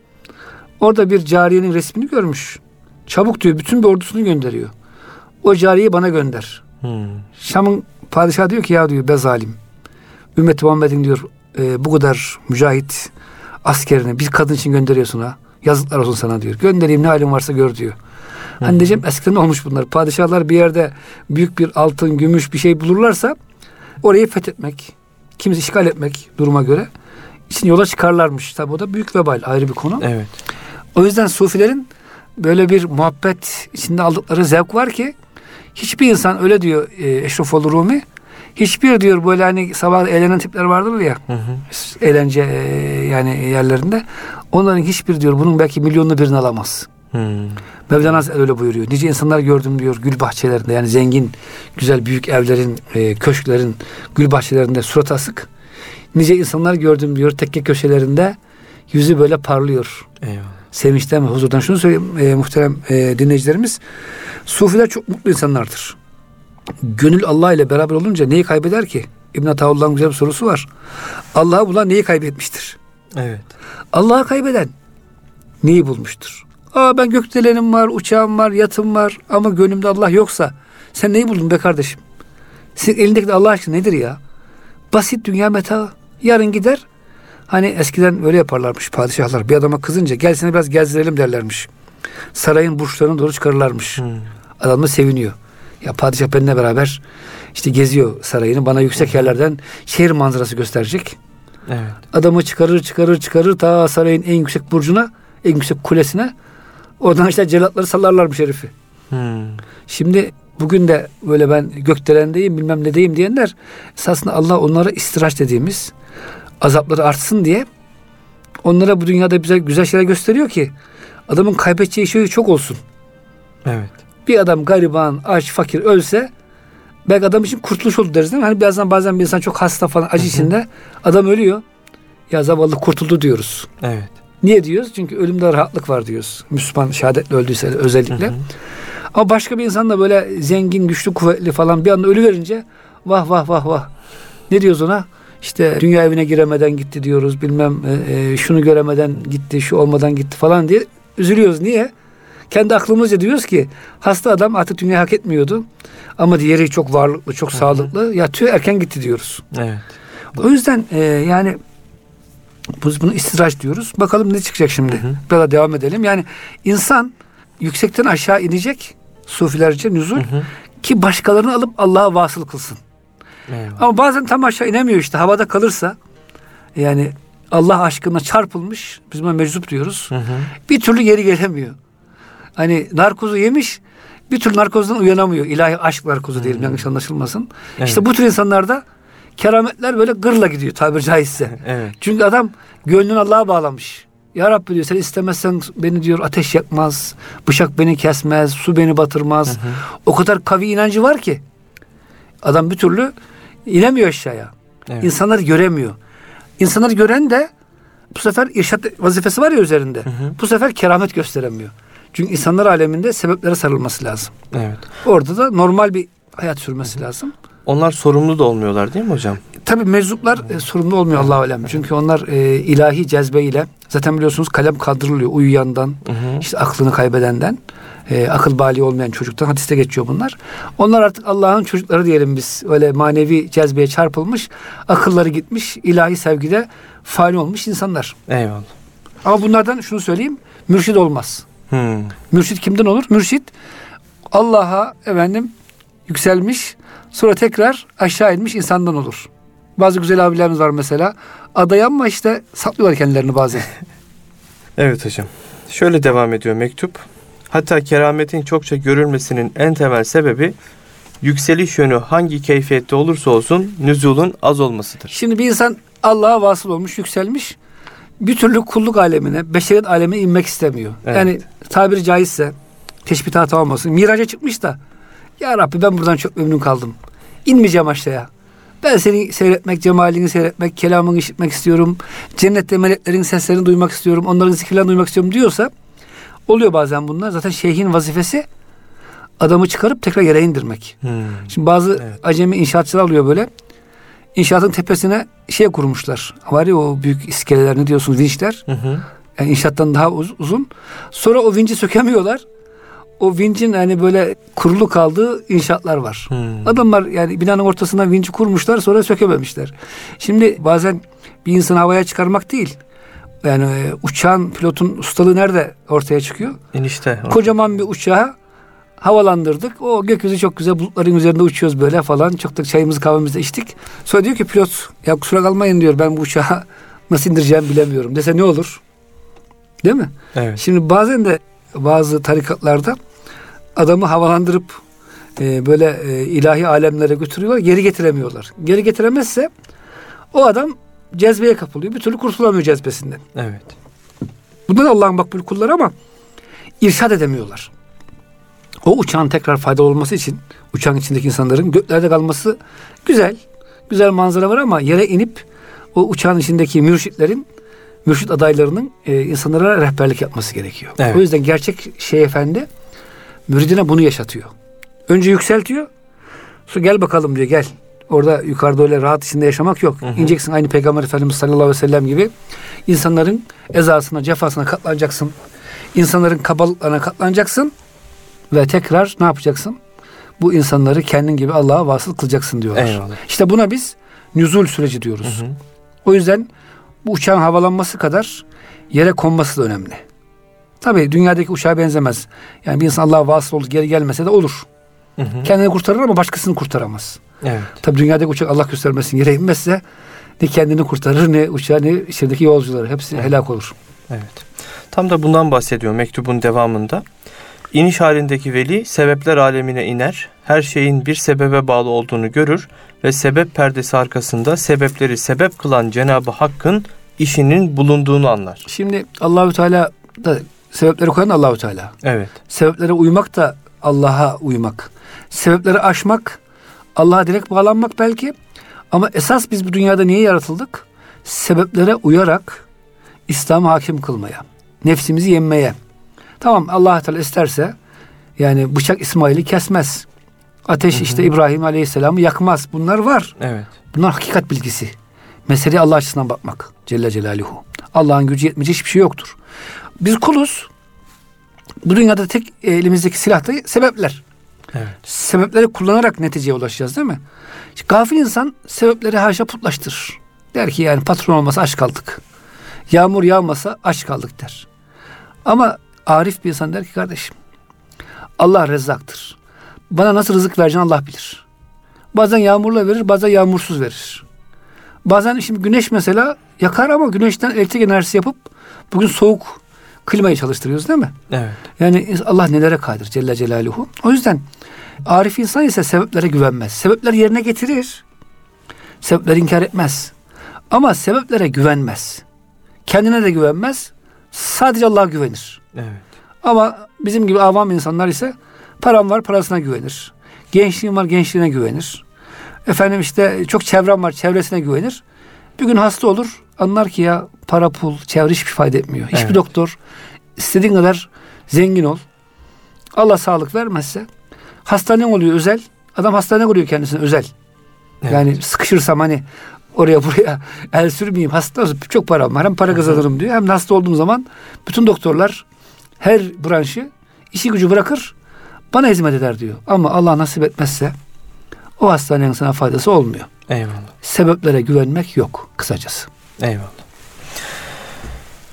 Orada bir cariyenin resmini görmüş. Çabuk diyor bütün bir ordusunu gönderiyor. O cariyeyi bana gönder. Şam'ın padişahı diyor ki ya diyor be zalim. Ümmet-i Muhammed'in diyor bu kadar mücahit askerini bir kadın için gönderiyorsun ha. Yazıklar olsun sana diyor. Göndereyim ne halin varsa gör diyor. Hani diyeceğim eskiden olmuş bunlar. Padişahlar bir yerde büyük bir altın, gümüş bir şey bulurlarsa orayı fethetmek, kimisi işgal etmek duruma göre için yola çıkarlarmış. Tabi o da büyük vebal, ayrı bir konu. Evet. O yüzden sufilerin böyle bir muhabbet içinde aldıkları zevk var ki hiçbir insan öyle diyor Eşrefoğlu Rumi, hiçbir diyor böyle hani sabah eğlenen tipler vardır ya eğlence yani yerlerinde, onların hiçbir diyor bunun belki milyonunu birini alamaz. Mevlana öyle buyuruyor. Nice insanlar gördüm diyor gül bahçelerinde, yani zengin güzel büyük evlerin köşklerin gül bahçelerinde surat asık. Nice insanlar gördüm diyor tekke köşelerinde yüzü böyle parlıyor. Eyvallah. Sevinçten ve huzurdan. Şunu söyleyeyim muhterem dinleyicilerimiz, sufiler çok mutlu insanlardır. Gönül Allah ile beraber olunca neyi kaybeder ki? İbn Ataullah'ın güzel bir sorusu var. Allah'ı bulan neyi kaybetmiştir? Evet. Allah'ı kaybeden neyi bulmuştur? Ben gökdelenim var, uçağım var, yatım var ama gönlümde Allah yoksa sen neyi buldun be kardeşim? Senin elindeki de Allah aşkına nedir ya? Basit dünya metaı. Yarın gider. Hani eskiden öyle yaparlarmış padişahlar. Bir adama kızınca gel seni biraz gezdirelim derlermiş. Sarayın burçlarına doğru çıkarırlarmış. Adam da seviniyor. Ya padişah benimle beraber işte geziyor sarayını. Bana yüksek yerlerden şehir manzarası gösterecek. Evet. Adamı çıkarır ta sarayın en yüksek burcuna, en yüksek kulesine. Oradan işte celatları sallarlarmış herifi. Şimdi bugün de böyle ben gökdelendeyim bilmem ne deyim diyenler esasında Allah onlara istiraç dediğimiz azapları artsın diye onlara bu dünyada bize güzel şeyler gösteriyor ki adamın kaybedeceği şey çok olsun. Evet. Bir adam gariban, aç, fakir ölse belki adam için kurtuluş oldu deriz değil mi? Hani bazen bir insan çok hasta falan acı içinde adam ölüyor. Ya zavallı kurtuldu diyoruz. Evet. Niye diyoruz? Çünkü ölümde rahatlık var diyoruz. Müslüman şehadetle öldüyse özellikle. Ama başka bir insan da böyle zengin, güçlü, kuvvetli falan bir anda ölüverince vah vah vah vah. Ne diyoruz ona? İşte dünya evine giremeden gitti diyoruz. Bilmem şunu göremeden gitti, şu olmadan gitti falan diye üzülüyoruz. Niye? Kendi aklımızca diyoruz ki hasta adam artık dünya hak etmiyordu. Ama diğeri çok varlıklı, çok sağlıklı. Ya erken gitti diyoruz. Evet. O yüzden yani biz bunu istiraç diyoruz. Bakalım ne çıkacak şimdi. Biraz daha devam edelim. Yani insan yüksekten aşağı inecek sufilerce nüzul ki başkalarını alıp Allah'a vasıl kılsın. Eyvallah. Ama bazen tam aşağı inemiyor işte. Havada kalırsa yani Allah aşkına çarpılmış. Biz buna meczup diyoruz. Bir türlü geri gelemiyor. Hani narkozu yemiş bir türlü narkozdan uyanamıyor. İlahi aşk narkozu diyelim yanlış anlaşılmasın. Evet. İşte bu tür insanlarda kerametler böyle gırla gidiyor tabiri caizse. Evet. Çünkü adam gönlünü Allah'a bağlamış. Ya Rabbi diyor sen istemezsen beni diyor ateş yakmaz, bıçak beni kesmez, su beni batırmaz. O kadar kavi inancı var ki adam bir türlü inemiyor aşağıya. Evet. İnsanları göremiyor. İnsanları gören de bu sefer irşat vazifesi var ya üzerinde. Bu sefer keramet gösteremiyor. Çünkü insanlar aleminde sebeplere sarılması lazım. Evet. Orada da normal bir hayat sürmesi lazım. Onlar sorumlu da olmuyorlar değil mi hocam? Tabii meczuplar sorumlu olmuyor Allah-u alem. Çünkü onlar ilahi cezbeyle zaten biliyorsunuz kalem kaldırılıyor uyuyandan, işte aklını kaybedenden, akıl bali olmayan çocuktan hadiste geçiyor bunlar. Onlar artık Allah'ın çocukları diyelim biz. Öyle manevi cezbeye çarpılmış, akılları gitmiş, ilahi sevgide fani olmuş insanlar. Eyvallah. Ama bunlardan şunu söyleyeyim. Mürşid olmaz. Mürşid kimden olur? Mürşid Allah'a yükselmiş, sonra tekrar aşağı inmiş insandan olur. Bazı güzel abilerimiz var mesela. Adaya ama işte saplıyorlar kendilerini bazen. Evet hocam. Şöyle devam ediyor mektup. Hatta kerametin çokça görülmesinin en temel sebebi yükseliş yönü hangi keyfiyette olursa olsun nüzulun az olmasıdır. Şimdi bir insan Allah'a vasıl olmuş, yükselmiş. Bir türlü kulluk alemine, beşeriyet alemine inmek istemiyor. Evet. Yani tabiri caizse teşbihat olmasın. Miraca çıkmış da ya Rabbi ben buradan çok memnun kaldım. İnmeyeceğim aşağıya. Ben seni seyretmek, cemalini seyretmek, kelamını işitmek istiyorum. Cennette meleklerin seslerini duymak istiyorum. Onların zikirlerini duymak istiyorum diyorsa oluyor bazen bunlar. Zaten şeyhin vazifesi adamı çıkarıp tekrar yere indirmek. Şimdi bazı acemi inşaatçılar oluyor böyle. İnşaatın tepesine kurmuşlar. Var ya o büyük iskeleler, ne diyorsunuz, vinçler. Yani inşaattan daha uzun. Sonra o vinci sökemiyorlar. O vincin böyle kurulu kaldığı inşaatlar var. Adamlar yani binanın ortasına vinci kurmuşlar, sonra sökememişler. Şimdi bazen bir insanı havaya çıkarmak değil. Yani uçağın, pilotun ustalığı nerede ortaya çıkıyor? İnişte. Kocaman bir uçağı havalandırdık. O gökyüzü çok güzel, bulutların üzerinde uçuyoruz böyle falan. Çok da çayımızı kahvemizi de içtik. Sonra diyor ki pilot, ya kusura kalmayın diyor, ben bu uçağı nasıl indireceğimi bilemiyorum dese ne olur? Değil mi? Evet. Şimdi bazen de bazı tarikatlarda adamı havalandırıp böyle ilahi alemlere götürüyorlar, geri getiremiyorlar. Geri getiremezse o adam cezbeye kapılıyor. Bir türlü kurtulamıyor cezbesinden. Evet. Bunlar Allah'ın makbul kulları ama irşad edemiyorlar. O uçağın tekrar faydalı olması için uçağın içindeki insanların göklerde kalması güzel. Güzel manzara var ama yere inip o uçağın içindeki mürşit adaylarının insanlara rehberlik yapması gerekiyor. Evet. O yüzden gerçek Şeyh Efendi müridine bunu yaşatıyor. Önce yükseltiyor. Sonra gel bakalım diyor, gel. Orada yukarıda öyle rahat içinde yaşamak yok. İneceksin aynı Peygamber Efendimiz sallallahu aleyhi ve sellem gibi. İnsanların ezasına, cefasına katlanacaksın. İnsanların kabalıklarına katlanacaksın. Ve tekrar ne yapacaksın? Bu insanları kendin gibi Allah'a vasıl kılacaksın diyorlar. Eyvallah. İşte buna biz nüzul süreci diyoruz. O yüzden bu uçağın havalanması kadar yere konması da önemli. Tabii dünyadaki uçağa benzemez. Yani bir insan Allah'a vasıl olur, geri gelmese de olur. Kendini kurtarır ama başkasını kurtaramaz. Evet. Tabii dünyadaki uçak Allah göstermesin yere inmezse ne kendini kurtarır, ne uçağı, ne içerideki yolcuları. Hepsi helak olur. Evet. Tam da bundan bahsediyor mektubun devamında. İniş halindeki veli sebepler alemine iner, her şeyin bir sebebe bağlı olduğunu görür ve sebep perdesi arkasında sebepleri sebep kılan Cenab-ı Hakk'ın işinin bulunduğunu anlar. Şimdi Allahü Teala da sebepleri koyan Allahü Teala. Evet. Sebeplere uymak da Allah'a uymak. Sebepleri aşmak, Allah'a direkt bağlanmak belki. Ama esas biz bu dünyada niye yaratıldık? Sebeplere uyarak İslam'ı hakim kılmaya, nefsimizi yenmeye. Tamam, Allah Teala isterse yani bıçak İsmail'i kesmez. Ateş işte İbrahim Aleyhisselam'ı yakmaz. Bunlar var. Evet. Bunlar hakikat bilgisi. Meseleye Allah açısından bakmak. Celle Celaluhu. Allah'ın gücü yetmeyecek hiçbir şey yoktur. Biz kuluz. Bu dünyada tek elimizdeki silah da sebepler. Evet. Sebepleri kullanarak neticeye ulaşacağız değil mi? İşte gafil insan sebepleri haşa putlaştırır. Der ki yani patron olmasa aç kaldık. Yağmur yağmasa aç kaldık der. Ama arif bir insan der ki kardeşim, Allah rezzaktır. Bana nasıl rızık vereceğini Allah bilir. Bazen yağmurla verir, bazen yağmursuz verir. Bazen şimdi güneş mesela yakar ama güneşten elektrik enerjisi yapıp bugün soğuk klimayı çalıştırıyoruz değil mi? Evet. Yani Allah nelere kadir Celle Celaluhu. O yüzden arif insan ise sebeplere güvenmez. Sebepleri yerine getirir. Sebepleri inkar etmez. Ama sebeplere güvenmez. Kendine de güvenmez. Sadece Allah'a güvenir. Evet. Ama bizim gibi avam insanlar ise param var, parasına güvenir. Gençliğim var, gençliğine güvenir. Efendim işte çok çevrem var, çevresine güvenir. Bir gün hasta olur, anlar ki ya para, pul, çevre hiçbir fayda etmiyor. Hiçbir Evet. doktor istediğin kadar zengin ol. Allah sağlık vermezse hastane oluyor özel. Adam hastane kuruyor kendisine özel. Evet. Yani sıkışırsam hani oraya buraya el sürmeyeyim, hasta olsun, çok param var, hem para kazanırım diyor. Hem de hasta olduğum zaman bütün doktorlar her branşı işi gücü bırakır bana hizmet eder diyor. Ama Allah nasip etmezse o hastanenin sana faydası olmuyor. Eyvallah. Sebeplere güvenmek yok kısacası. Eyvallah.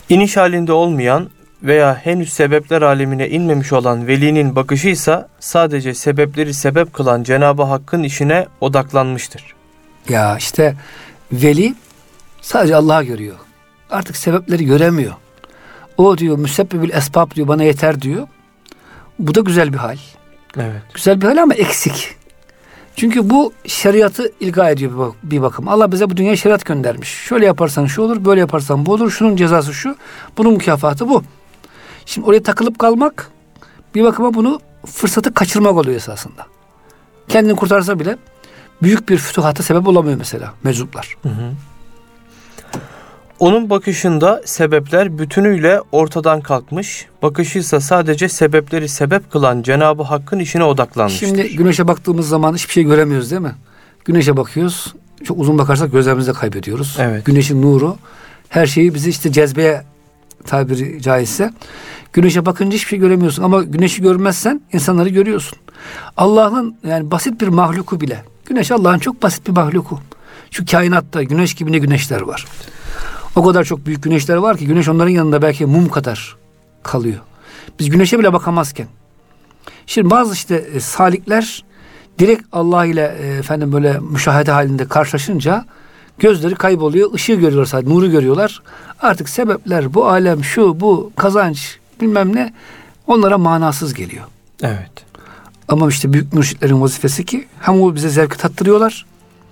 İniş halinde olmayan veya henüz sebepler alemine inmemiş olan velinin bakışıysa sadece sebepleri sebep kılan Cenab-ı Hakk'ın işine odaklanmıştır. Ya işte veli sadece Allah'ı görüyor. Artık sebepleri göremiyor. O diyor müsebbibül esbab diyor, bana yeter diyor. Bu da güzel bir hal. Evet. Güzel bir hal ama eksik. Çünkü bu şeriatı ilga ediyor bir bakım. Allah bize bu dünyaya şeriat göndermiş. Şöyle yaparsan şu olur, böyle yaparsan bu olur. Şunun cezası şu, bunun mükafatı bu. Şimdi oraya takılıp kalmak bir bakıma bunu fırsatı kaçırmak oluyor esasında. Kendini kurtarsa bile büyük bir fütuhata sebep olamıyor mesela meczuplar. Hı hı. Onun bakışında sebepler bütünüyle ortadan kalkmış, bakışıysa sadece sebepleri sebep kılan Cenab-ı Hakk'ın işine odaklanmıştır. Şimdi güneşe baktığımız zaman hiçbir şey göremiyoruz değil mi? Güneşe bakıyoruz, çok uzun bakarsak gözlerimizi de kaybediyoruz. Evet. Güneşin nuru her şeyi bizi işte cezbeye, tabiri caizse. Güneşe bakınca hiçbir şey göremiyorsun ama güneşi görmezsen insanları görüyorsun. Allah'ın yani basit bir mahluku bile. Güneş Allah'ın çok basit bir mahluku. Şu kainatta güneş gibi ne güneşler var. O kadar çok büyük güneşler var ki güneş onların yanında belki mum kadar kalıyor. Biz güneşe bile bakamazken. Şimdi bazı işte salikler direkt Allah ile böyle müşahede halinde karşılaşınca gözleri kayboluyor. Işığı görüyorlar sadece, nuru görüyorlar. Artık sebepler, bu alem, şu, bu, kazanç, bilmem ne onlara manasız geliyor. Evet. Ama işte büyük mürşitlerin vazifesi ki hem o bize zevki tattırıyorlar.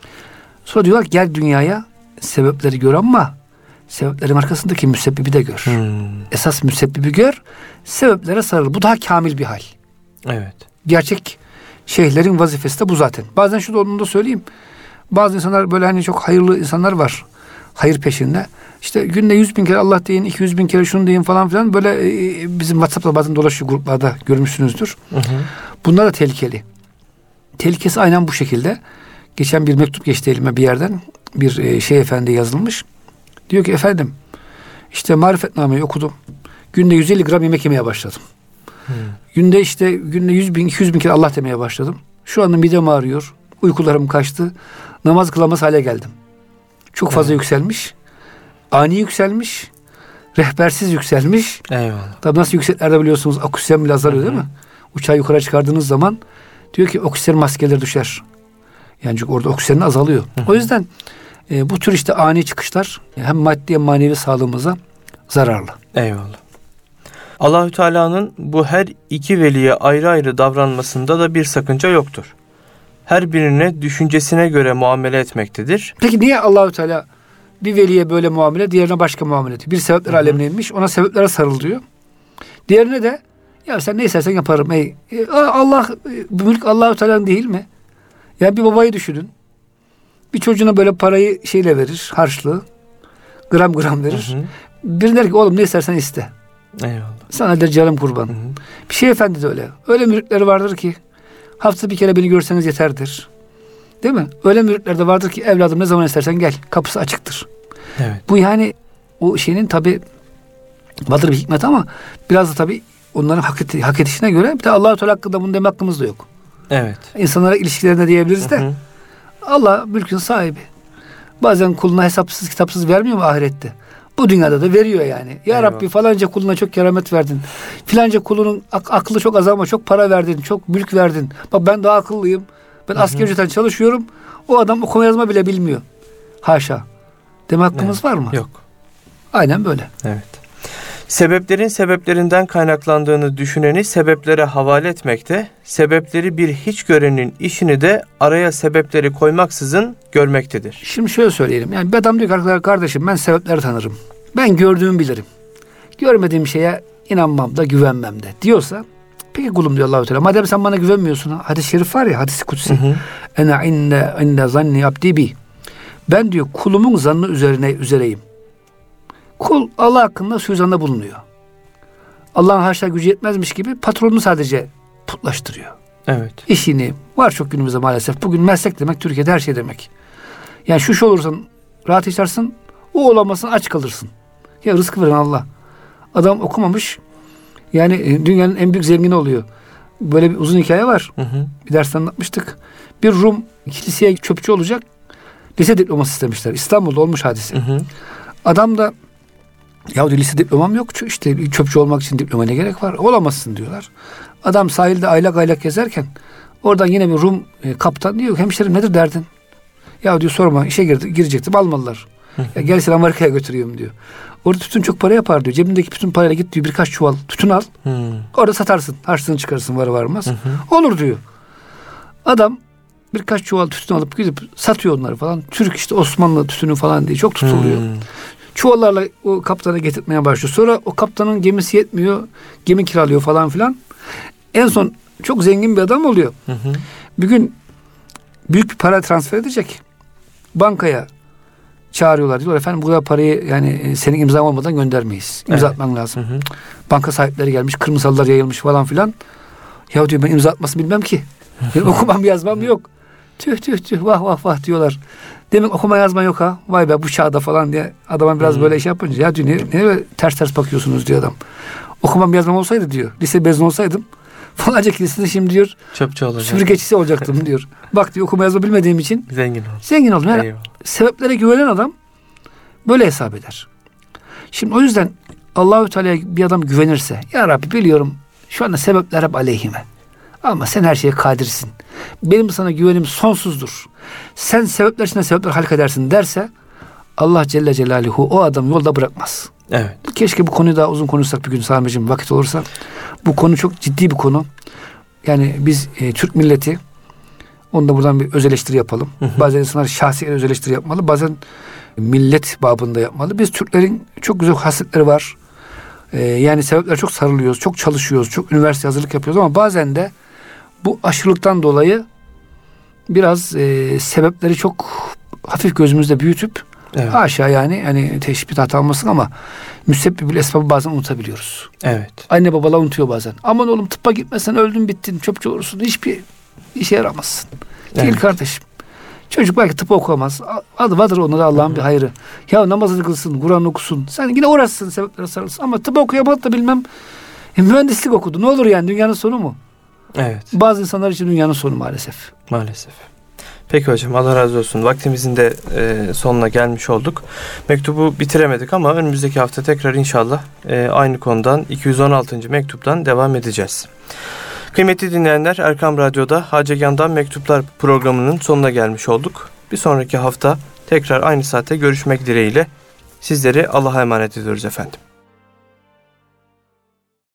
Sonra diyorlar gel dünyaya sebepleri gör ama sebeplerin arkasındaki müsebbibi de gör. Esas müsebbibi gör, sebeplere sarıl. Bu daha kamil bir hal. Evet. Gerçek şeyhlerin vazifesi de bu zaten. Bazen şu da onu da söyleyeyim. Bazı insanlar böyle hani çok hayırlı insanlar var. Hayır peşinde. İşte günde 100.000 kere Allah deyin, 200.000 kere şunu deyin falan filan. Böyle bizim WhatsApp'ta bazen dolaşıyor gruplarda görmüşsünüzdür. Hı hı. Bunlar da tehlikeli. Tehlikesi aynen bu şekilde. Geçen bir mektup geçti elime bir yerden. Bir şeyh efendi yazılmış. Diyor ki efendim işte marifetnameyi okudum. Günde 150 gram yemek yemeye başladım. Günde 100.000, 200.000 kere Allah demeye başladım. Şu anda midem ağrıyor. Uykularım kaçtı. Namaz kılamaz hale geldim. Çok fazla yükselmiş. Ani yükselmiş. Rehbersiz yükselmiş. Eyvallah. Tabii nasıl yükseklerde biliyorsunuz oksijen bile azalıyor değil mi? Uçağı yukarı çıkardığınız zaman diyor ki oksijen maskeleri düşer. Yani çünkü orada oksijen azalıyor. O yüzden bu tür işte ani çıkışlar hem maddi hem manevi sağlığımıza zararlı. Eyvallah. Allahü Teala'nın bu her iki veliye ayrı ayrı davranmasında da bir sakınca yoktur. Her birine düşüncesine göre muamele etmektedir. Peki niye Allahü Teala bir veliye böyle muamele, diğerine başka muamele ediyor? Bir sebepler alemine inmiş, ona sebeplere sarıl diyor. Diğerine de ya sen ne istersen yaparım. Allah, mülk Allahü Teala'nın değil mi? Ya bir babayı düşünün. Bir çocuğuna böyle parayı şeyle verir, harçlığı. Gram gram verir. Biri der ki oğlum ne istersen iste. Eyvallah. Sana der canım kurban. Bir şey efendi de öyle. Öyle müritleri vardır ki haftada bir kere beni görseniz yeterdir. Değil mi? Öyle müritler de vardır ki evladım ne zaman istersen gel. Kapısı açıktır. Evet. Bu yani o şeyin tabi vardır bir hikmet ama biraz da tabi onların hak edişine göre bir de Allah-u Teala hakkında bunu deme hakkımız da yok. Evet. İnsanlara ilişkilerinde diyebiliriz de Allah mülkün sahibi. Bazen kuluna hesapsız kitapsız vermiyor mu ahirette? Bu dünyada da veriyor yani. Ya Rabbi falanca kuluna çok keramet verdin. Filanca kulunun aklı çok az ama çok para verdin. Çok mülk verdin. Bak ben daha akıllıyım. Ben asgari ücretten çalışıyorum. O adam okuma yazma bile bilmiyor. Haşa. Deme hakkımız var mı? Yok. Aynen böyle. Evet. Sebeplerin sebeplerinden kaynaklandığını düşüneni sebeplere havale etmekte, sebepleri bir hiç görenin işini de araya sebepleri koymaksızın görmektedir. Şimdi şöyle söyleyelim. Yani bir adam diyor ki kardeşim ben sebepleri tanırım. Ben gördüğümü bilirim. Görmediğim şeye inanmam da güvenmem de diyorsa peki kulum diyor Allah-u Teala. Madem sen bana güvenmiyorsun. Hadis-i şerif var ya, hadis-i kutsi. Ene inne zanni abdi bi. Ben diyor kulumun zannı üzereyim. Kul Allah hakkında suizanda bulunuyor. Allah'ın haşa gücü yetmezmiş gibi patronunu sadece putlaştırıyor. Evet. İşini var çok günümüzde maalesef. Bugün meslek demek Türkiye'de her şey demek. Yani şu olursan rahat yaşarsın, o olamazsan aç kalırsın. Ya rızkı veren Allah. Adam okumamış. Yani dünyanın en büyük zengini oluyor. Böyle bir uzun hikaye var. Bir dersten anlatmıştık. Bir Rum kiliseye çöpçü olacak. Lise diploması istemişler. İstanbul'da olmuş hadise. Adam da Ya diyor lise diplomam yok. İşte çöpçü olmak için diploma ne gerek var? Olamazsın diyorlar. Adam sahilde aylak aylak gezerken oradan yine bir Rum kaptan diyor, hemşerim nedir derdin? Ya diyor sorma, işe girecektim, almadılar. Ya gel seni Amerika'ya götürüyorum diyor. Orada tütün çok para yapar diyor. Cebindeki bütün parayla git diyor, birkaç çuval tütün al. Orada satarsın. Harçlığını çıkarırsın var varmaz. Olur diyor. Adam birkaç çuval tütün alıp gidip satıyor onları falan. Türk işte Osmanlı tütünü falan diye çok tutuluyor. Çuvallarla o kaptana getirtmeye başlıyor. Sonra o kaptanın gemisi yetmiyor. Gemi kiralıyor falan filan. En son çok zengin bir adam oluyor. Bir gün büyük bir para transfer edecek. Bankaya çağırıyorlar. Diyorlar efendim bu kadar parayı yani senin imzan olmadan göndermeyiz. İmza atman lazım. Banka sahipleri gelmiş. Kırmızı halılar yayılmış falan filan. Ya diyor ben imza atmasını bilmem ki. Benim okumam yazmam yok. Tüh vah vah vah diyorlar. Demek okuma yazma yok ha. Vay be bu çağda falan diye adama biraz böyle şey yapınca ya diyor ne ters bakıyorsunuz diyor adam. Okumam yazmam olsaydı diyor. Lise mezun olsaydım falanca kilisede şimdi diyor çöpçü olacak. Süpürgecisi olacaktım diyor. Bak diyor okuma yazma bilmediğim için zengin oldum. Yani sebeplere güvenen adam böyle hesap eder. Şimdi o yüzden Allahü Teala'ya bir adam güvenirse ya Rabbi biliyorum şu anda sebepler hep aleyhime. Ama sen her şeye kadirsin. Benim sana güvenim sonsuzdur. Sen sebepler içinde sebepler halkedersin derse Allah Celle Celaluhu o adamı yolda bırakmaz. Evet. Keşke bu konuyu daha uzun konuşsak bir gün Sami'cim vakit olursa. Bu konu çok ciddi bir konu. Yani biz Türk milleti onu da buradan bir öz eleştiri yapalım. Bazen insanlar şahsi öz eleştiri yapmalı. Bazen millet babında yapmalı. Biz Türklerin çok güzel hasletleri var. Yani sebepler çok sarılıyoruz. Çok çalışıyoruz. Çok üniversite hazırlık yapıyoruz ama bazen de bu aşırılıktan dolayı biraz sebepleri çok hafif gözümüzde büyütüp haşa yani teşbih hata almasın ama müsebbibül esbabı bazen unutabiliyoruz. Evet. Anne babalar unutuyor bazen. Aman oğlum tıbba gitmesen öldün bittin çöpçü olursun hiçbir işe yaramazsın. Evet. Değil kardeşim. Çocuk belki tıp okumaz. Adı vardır ona da Allah'ın bir hayrı. Ya namazını kılsın, Kur'an okusun. Sen yine uğraşsın sebeplere sarılsın. Ama tıp okuyamadı da bilmem mühendislik okudu. Ne olur yani dünyanın sonu mu? Evet. Bazı insanlar için dünyanın sonu maalesef. Maalesef. Peki hocam Allah razı olsun. Vaktimizin de sonuna gelmiş olduk. Mektubu bitiremedik ama önümüzdeki hafta tekrar inşallah aynı konudan 216. mektuptan devam edeceğiz. Kıymetli dinleyenler, Erkam Radyo'da Hacegan'dan Mektuplar programının sonuna gelmiş olduk. Bir sonraki hafta tekrar aynı saatte görüşmek dileğiyle sizleri Allah'a emanet ediyoruz efendim.